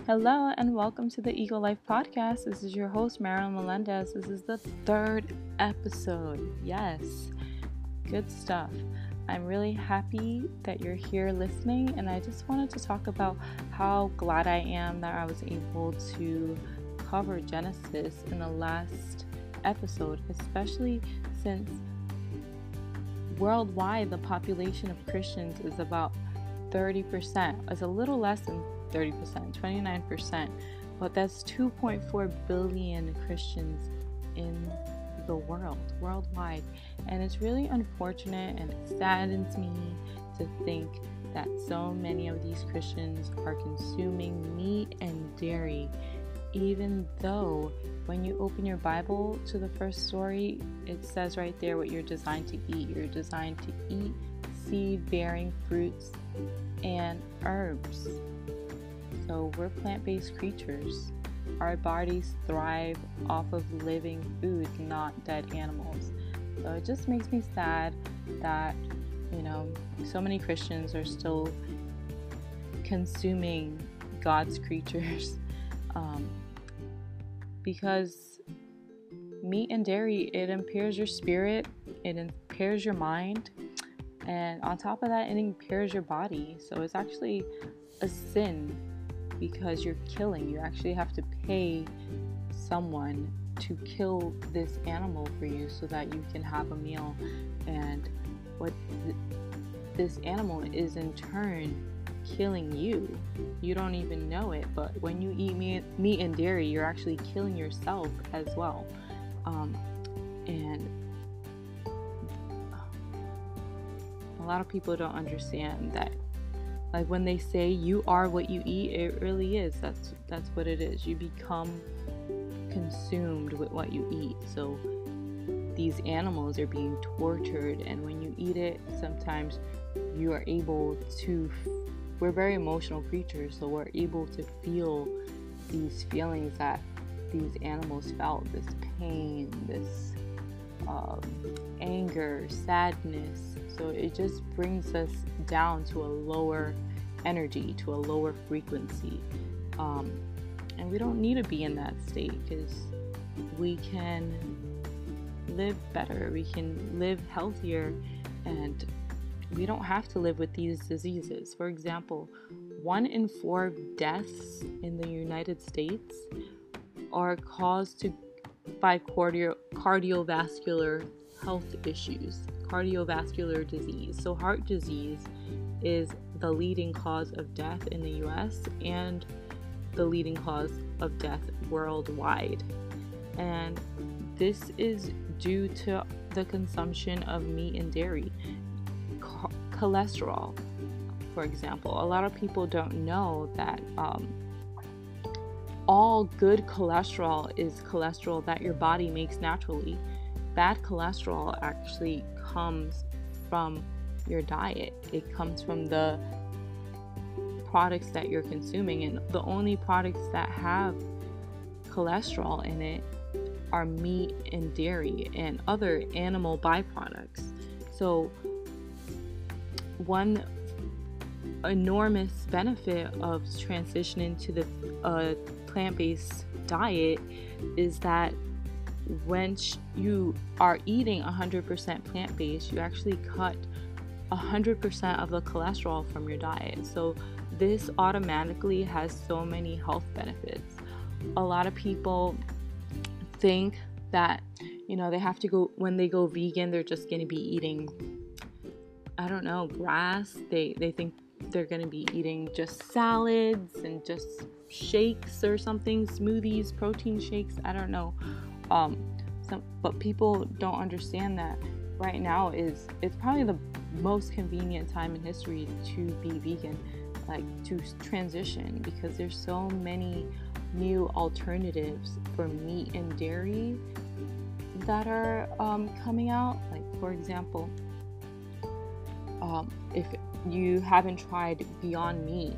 Hello and welcome to the Ego Life Podcast. This is your host, Marilyn Melendez. This is the third episode. Yes, good stuff. I'm really happy that you're here listening, and I just wanted to talk about how glad I am that I was able to cover Genesis in the last episode, especially since worldwide the population of Christians is about 30%. It's a little less than 30%, 29%, but that's 2.4 billion Christians in the worldwide. And it's really unfortunate, and it saddens me to think that so many of these Christians are consuming meat and dairy, even though when you open your Bible to the first story, it says right there what you're designed to eat. You're designed to eat seed-bearing fruits and herbs. So we're plant-based creatures. Our bodies thrive off of living food, not dead animals. So it just makes me sad that, so many Christians are still consuming God's creatures. Because meat and dairy, it impairs your spirit, it impairs your mind, and on top of that, it impairs your body. So it's actually a sin, because you're killing. You actually have to pay someone to kill this animal for you so that you can have a meal. And this animal is in turn killing you. You don't even know it, but when you eat meat and dairy, you're actually killing yourself as well. And a lot of people don't understand that. Like when they say you are what you eat, it really is. That's what it is. You become consumed with what you eat. So these animals are being tortured, and when you eat it, sometimes you are able to. We're very emotional creatures, so we're able to feel these feelings that these animals felt. This pain, this anger, sadness. So it just brings us down to a lower energy, to a lower frequency. And we don't need to be in that state, because we can live better, we can live healthier, and we don't have to live with these diseases. For example, 1 in 4 deaths in the United States are caused by cardiovascular health issues, cardiovascular disease. So heart disease is the leading cause of death in the US and the leading cause of death worldwide. And this is due to the consumption of meat and dairy. Cholesterol, for example. A lot of people don't know that all good cholesterol is cholesterol that your body makes naturally. Bad cholesterol actually comes from your diet. It comes from the products that you're consuming, and the only products that have cholesterol in it are meat and dairy and other animal byproducts. So one enormous benefit of transitioning to the plant-based diet is that when you are eating 100% plant-based, you actually cut 100% of the cholesterol from your diet. So this automatically has so many health benefits. A lot of people think that, they have to go, when they go vegan, they're just going to be eating, grass. They think they're going to be eating just salads and just shakes or something, smoothies, protein shakes. I don't know. But people don't understand that right now it's probably the most convenient time in history to be vegan, like to transition, because there's so many new alternatives for meat and dairy that are coming out. Like, for example, if you haven't tried Beyond Meat,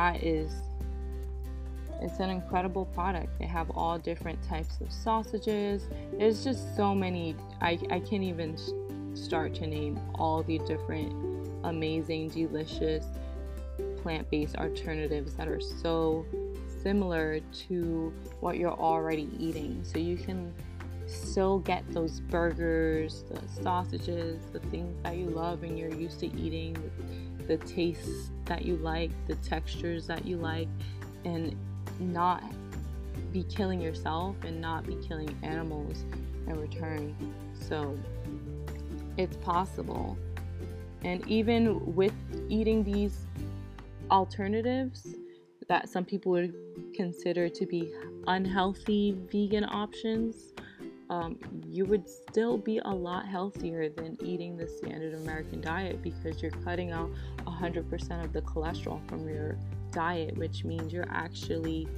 it's an incredible product. They have all different types of sausages. There's just so many. I can't even start to name all the different amazing, delicious plant-based alternatives that are so similar to what you're already eating. So you can still get those burgers, the sausages, the things that you love and you're used to eating, the tastes that you like, the textures that you like, and not be killing yourself and not be killing animals in return. So it's possible. And even with eating these alternatives that some people would consider to be unhealthy vegan options, you would still be a lot healthier than eating the standard American diet, because you're cutting out 100% of the cholesterol from your diet, which means you're actually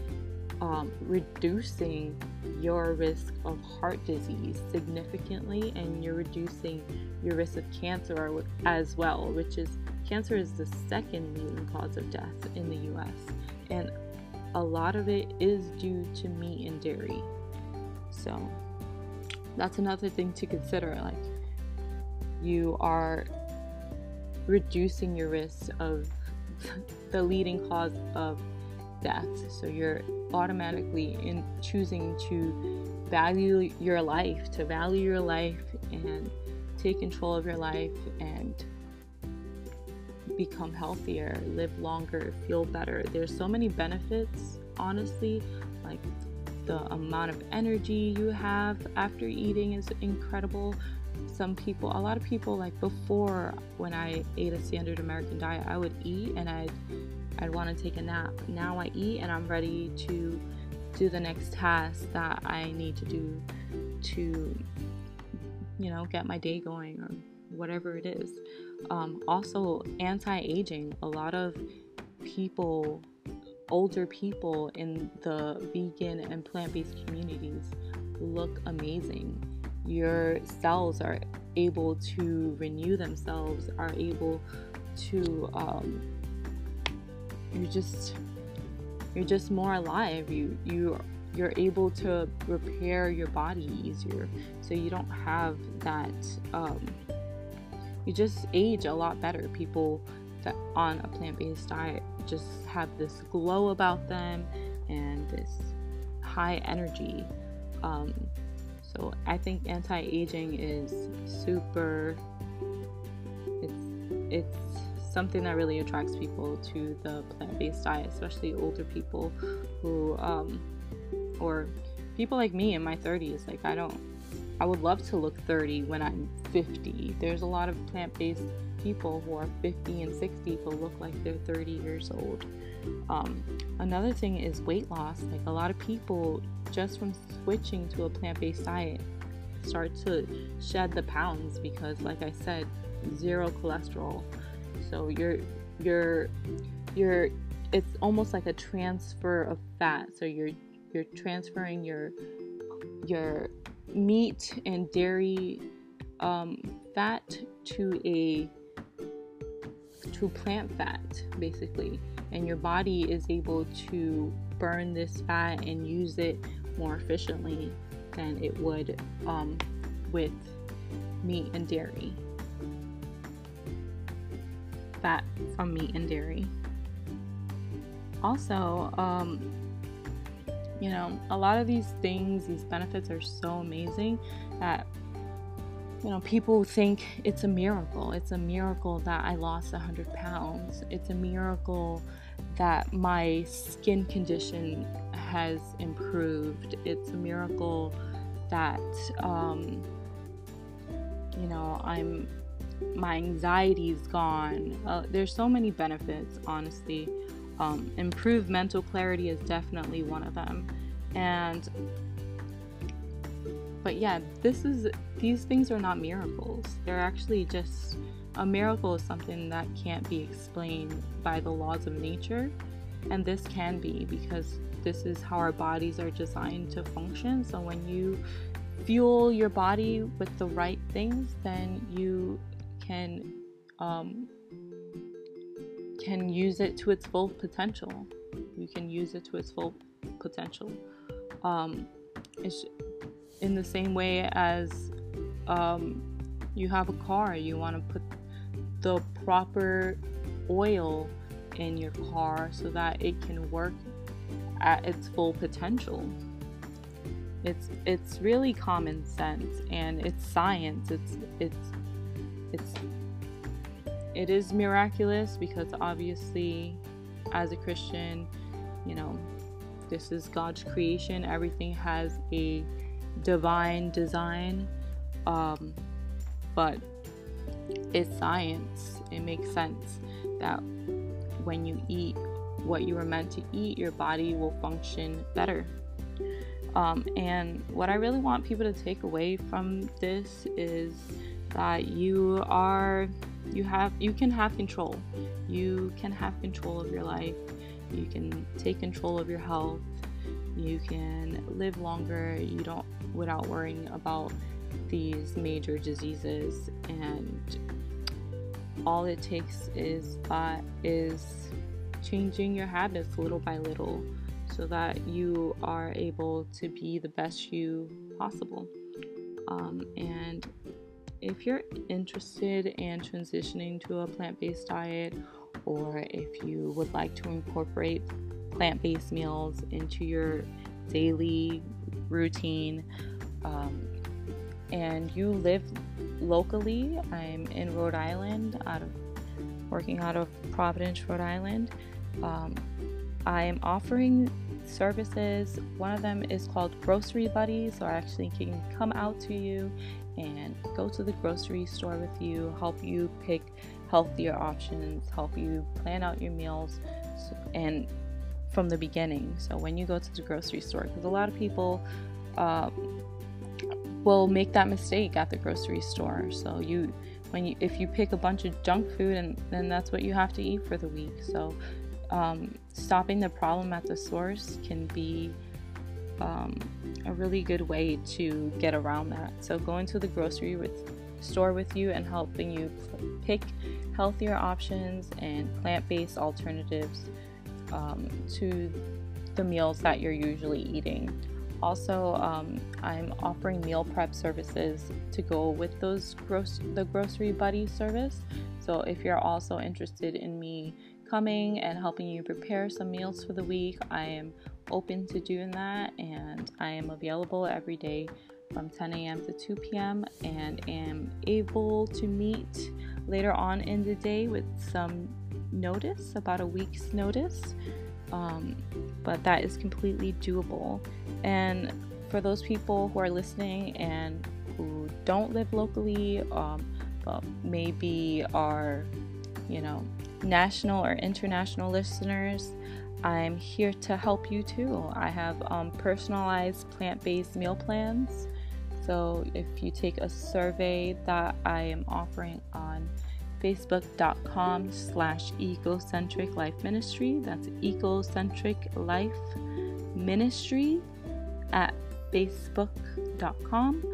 reducing your risk of heart disease significantly, and you're reducing your risk of cancer as well, which is, cancer is the second leading cause of death in the US, and a lot of it is due to meat and dairy. So that's another thing to consider. Like, you are reducing your risk of the leading cause of death. So you're automatically in choosing to value your life and take control of your life and become healthier, live longer, feel better. There's so many benefits, honestly. Like, the amount of energy you have after eating is incredible. A lot of people, like, before, when I ate a standard American diet, I would eat and I'd want to take a nap. Now I eat and I'm ready to do the next task that I need to do to, get my day going or whatever it is. Also, anti-aging. A lot of people, older people in the vegan and plant-based communities, look amazing. Your cells are able to renew themselves, are able to you're just more alive. You're able to repair your body easier, so you don't have that you just age a lot better. People that on a plant-based diet just have this glow about them and this high energy. So I think anti-aging is super, it's something that really attracts people to the plant-based diet, especially older people who or people like me in my 30s. Like, I would love to look 30 when I'm 50. There's a lot of plant-based people who are 50 and 60 but look like they're 30 years old. Another thing is weight loss. Like, a lot of people, just from switching to a plant-based diet, start to shed the pounds because, like I said, zero cholesterol. So it's almost like a transfer of fat. So you're transferring your meat and dairy fat to plant fat, basically, and your body is able to burn this fat and use it more efficiently than it would with meat and dairy. Fat from meat and dairy. Also, a lot of these benefits are so amazing that, people think it's a miracle. It's a miracle that I lost 100 pounds. It's a miracle that my skin condition has improved. It's a miracle that, my anxiety's gone. There's so many benefits, honestly. Improved mental clarity is definitely one of them. But yeah, these things are not miracles. They're actually just, a miracle is something that can't be explained by the laws of nature, and this can be, because this is how our bodies are designed to function. So when you fuel your body with the right things, then you can use it to its full potential. You can use it to its full potential. It's in the same way as you have a car. You want to put the proper oil in your car so that it can work at its full potential. It's really common sense, and it's science. It is miraculous, because obviously as a Christian, you know, this is God's creation. Everything has a divine design, but it's science. It makes sense that when you eat what you were meant to eat, your body will function better. And what I really want people to take away from this is that you can have control. You can have control of your life. You can take control of your health. You can live longer. Without worrying about these major diseases. And all it takes is changing your habits little by little, so that you are able to be the best you possible. And if you're interested in transitioning to a plant-based diet, or if you would like to incorporate plant-based meals into your daily routine, and you live locally, I'm in Rhode Island, working out of Providence, Rhode Island. I am offering services. One of them is called Grocery Buddies, so I actually can come out to you and go to the grocery store with you, help you pick healthier options, help you plan out your meals, and from the beginning. So when you go to the grocery store, because a lot of people will make that mistake at the grocery store. So if you pick a bunch of junk food, and then that's what you have to eat for the week. So stopping the problem at the source can be a really good way to get around that. So going to the grocery store with you and helping you pick healthier options and plant-based alternatives to the meals that you're usually eating. Also, I'm offering meal prep services to go with the Grocery Buddy service. So if you're also interested in me coming and helping you prepare some meals for the week, I am open to doing that, and I am available every day from 10 a.m. to 2 p.m. and am able to meet later on in the day with some notice, about a week's notice. But that is completely doable. And for those people who are listening and who don't live locally, but maybe are, national or international listeners, I'm here to help you too. I have personalized plant-based meal plans. So if you take a survey that I am offering on facebook.com/ecocentric life ministry, that's ecocentric life ministry at facebook.com.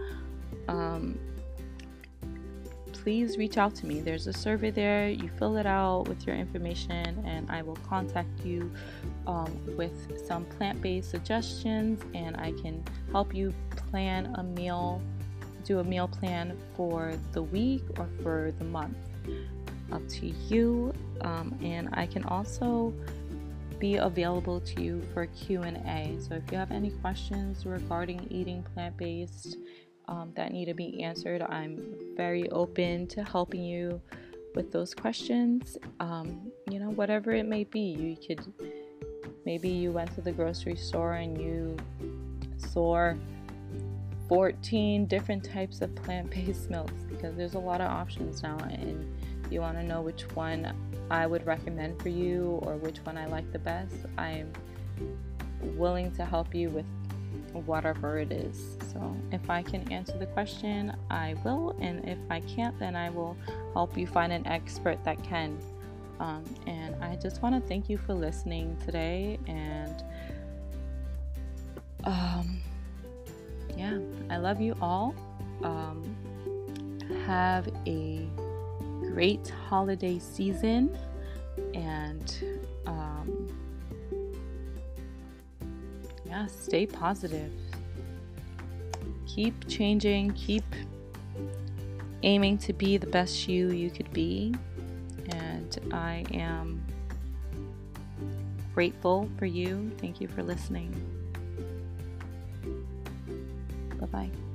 Please reach out to me. There's a survey there. You fill it out with your information, and I will contact you with some plant-based suggestions, and I can help you plan a meal, do a meal plan for the week or for the month. Up to you. And I can also be available to you for Q&A. So if you have any questions regarding eating plant-based that need to be answered, I'm very open to helping you with those questions. Whatever it may be. Maybe you went to the grocery store and you saw 14 different types of plant-based milks, because there's a lot of options now, and you want to know which one I would recommend for you or which one I like the best. I'm willing to help you with whatever it is. So if I can answer the question, I will, and if I can't, then I will help you find an expert that can. And I just want to thank you for listening today, and I love you all. Have a great holiday season, and stay positive. Keep changing, keep aiming to be the best you could be, and I am grateful for you. Thank you for listening. Bye-bye.